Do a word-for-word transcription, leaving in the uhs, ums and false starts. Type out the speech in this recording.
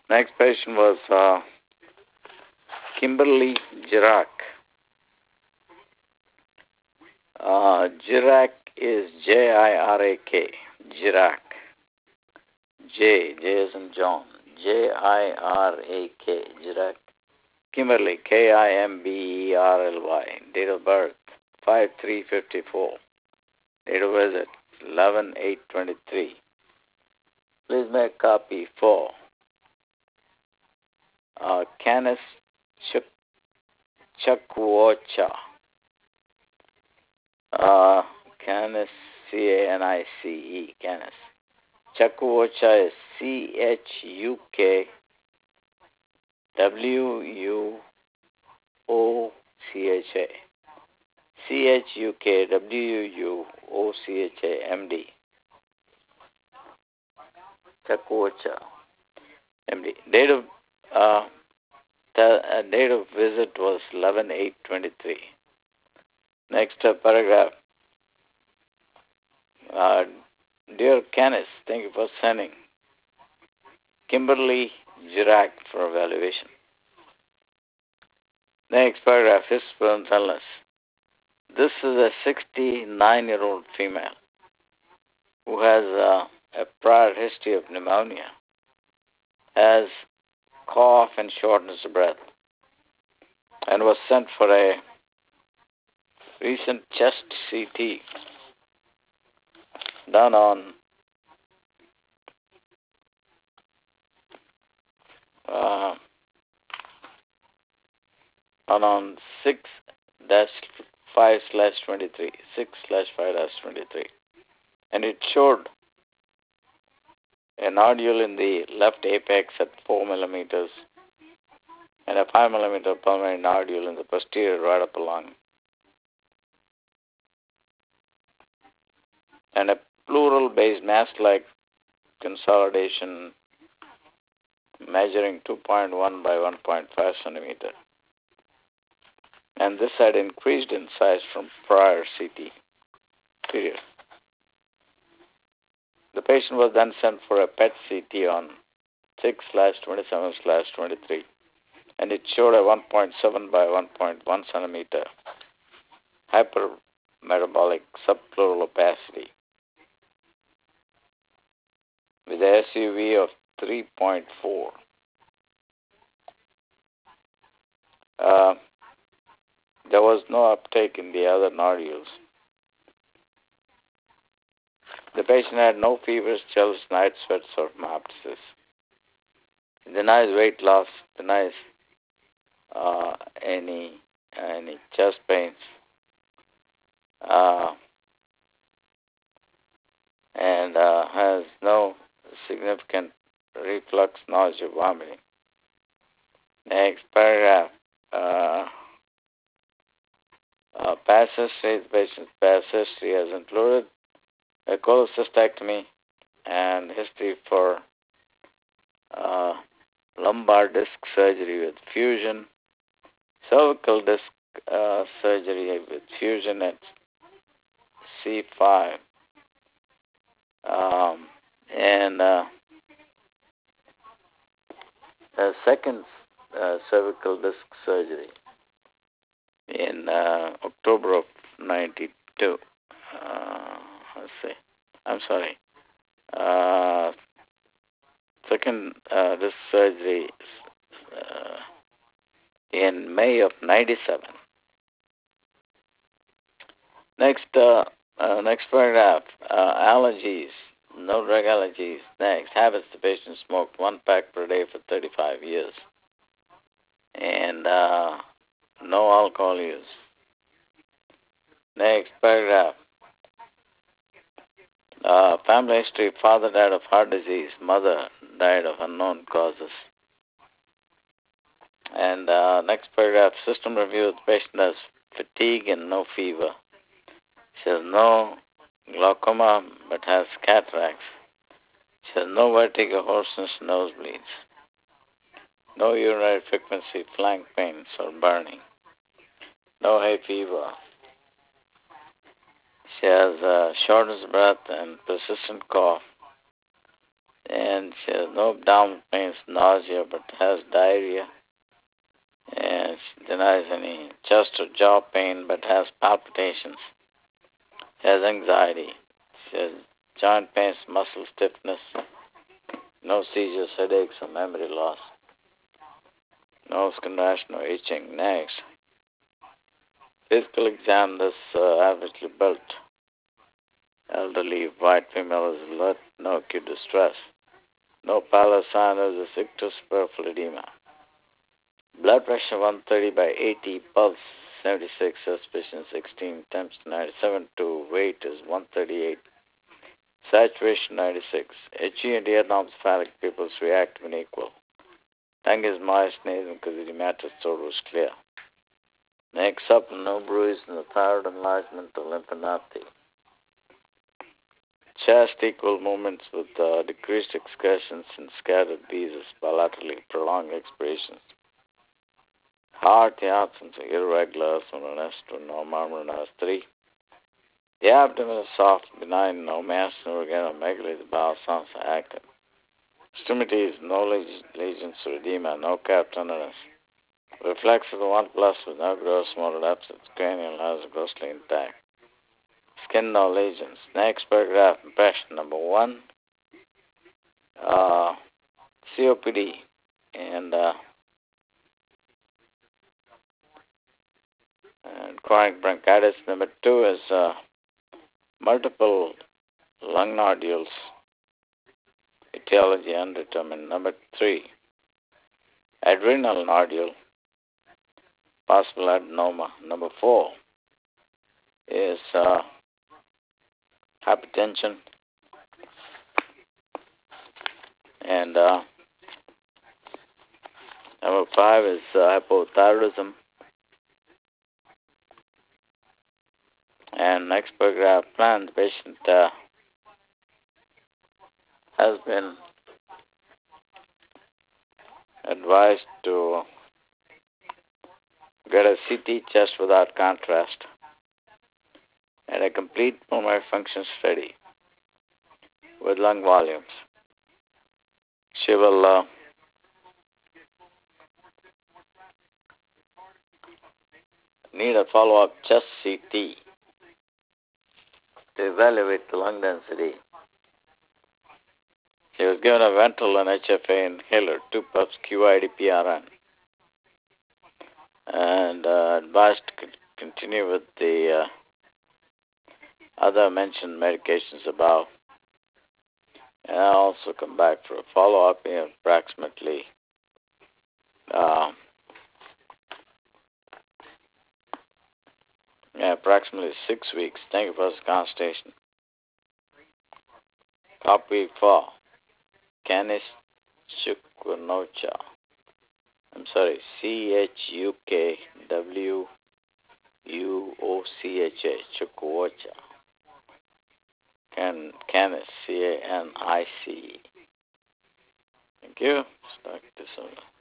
Next patient was uh, Kimberly Jirak. Uh, Jirak is J I R A K. Jirak. J, J as in John. J I R A K. Jirak. Kimberly, K I M B E R L Y. Date of birth, five three fifty-four. Date of visit, eleven eight twenty-three. Please make copy for uh, Canis Chuk Chakwocha. Uh, Canis, C A N I C E, Canis. Chakwocha is C H U K W U O C H A. C H U K W U O C H A M D. Chakwocha M D. Date of uh, the uh, date of visit was eleven eight twenty-three. Next uh, paragraph. Uh, Dear Canis, thank you for sending Kimberly Jirak for evaluation. Next paragraph, history and illness. This is a sixty-nine-year-old female who has uh, a prior history of pneumonia, has cough and shortness of breath, and was sent for a recent chest C T done on uh, on on six dash five slash twenty-three, six slash five dash twenty-three, and it showed a nodule in the left apex at four millimeters and a five millimeter pulmonary nodule in the posterior right upper lung, and a pleural-based mass-like consolidation measuring two point one by one point five centimeter. And this had increased in size from prior C T period. The patient was then sent for a P E T C T on six slash twenty-seven slash twenty-three, and it showed a one point seven by one point one centimeter hypermetabolic subpleural opacity with a S U V of three point four. Uh, there was no uptake in the other nodules. The patient had no fevers, chills, night sweats, or hemoptysis. It denies weight loss, denies uh, any any chest pains, uh, and uh, has no significant reflux, nausea, vomiting. Next paragraph. Uh, uh, past history, the patient's past history has included a cholecystectomy and history for uh, lumbar disc surgery with fusion, cervical disc uh, surgery with fusion at C five, um, and uh, a second uh, cervical disc surgery in uh, October of ninety-two. Uh, let's see. I'm sorry. Uh, second uh, disc surgery uh, in May of ninety-seven. Next, uh, uh, next paragraph. Uh, allergies. No drug allergies. Next, habits. The patient smoked one pack per day for thirty-five years. And uh, no alcohol use. Next paragraph. Uh, family history. Father died of heart disease. Mother died of unknown causes. And uh, next paragraph. System review. The patient has fatigue and no fever. She has no glaucoma but has cataracts. She has no vertigo, hoarseness, nosebleeds. No urinary frequency, flank pains, or burning. No hay fever. She has uh, shortness of breath and persistent cough And she has no abdominal pains, nausea, but has diarrhea. And she denies any chest or jaw pain, but has palpitations. Has anxiety. She has joint pains, muscle stiffness, no seizures, headaches, or memory loss. No skin rash, no itching. Next. Physical exam, this uh, averagely built. Elderly, white female is alert, no acute distress. No pallor, sinus, ictus, peripheral edema. Blood pressure one thirty by eighty, pulse seventy-six, suspicion sixteen, temps ninety-seven, to weight is one thirty-eight. Saturation ninety-six. Itchy and ear-non-cephalic pupils react when equal. Tongue is moist, nasal because the edematous throat was clear. Neck supple, no bruise, no thyroid enlargement or lymphadenopathy. Chest equal movements with uh, decreased excursions and scattered beats bilaterally prolonged expirations. Heart, the absence of irregular soreness to no murmur three. The abdomen is soft, benign, no mass, no organomegaly, the bowel sounds are active. Extremities, no lesions or edema, no cap tenderness. Reflex of the one plus with no gross motor absence, cranial has grossly intact. Skin, no lesions. Next paragraph, impression number one. Uh, C O P D and, uh, and chronic bronchitis. Number two is uh, multiple lung nodules. Etiology undetermined. Number three, adrenal nodule, possible adenoma. Number four is uh, hypertension. And uh, number five is uh, hypothyroidism. And next paragraph, plan. The patient uh, has been advised to get a C T chest without contrast and a complete pulmonary function study with lung volumes. She will uh, need a follow-up chest C T to evaluate the lung density. She was given a ventral and H F A inhaler, two puffs Q I D P R N, and uh, advised to continue with the uh, other mentioned medications above. And I'll also come back for a follow-up in approximately uh, yeah, approximately six weeks. Thank you for this consultation. Copy for Canis Chukwunocha. I'm sorry, C H U K W U O C H A, Chukwuocha. Can, Canis, C A N I C E. Thank you. Start this over.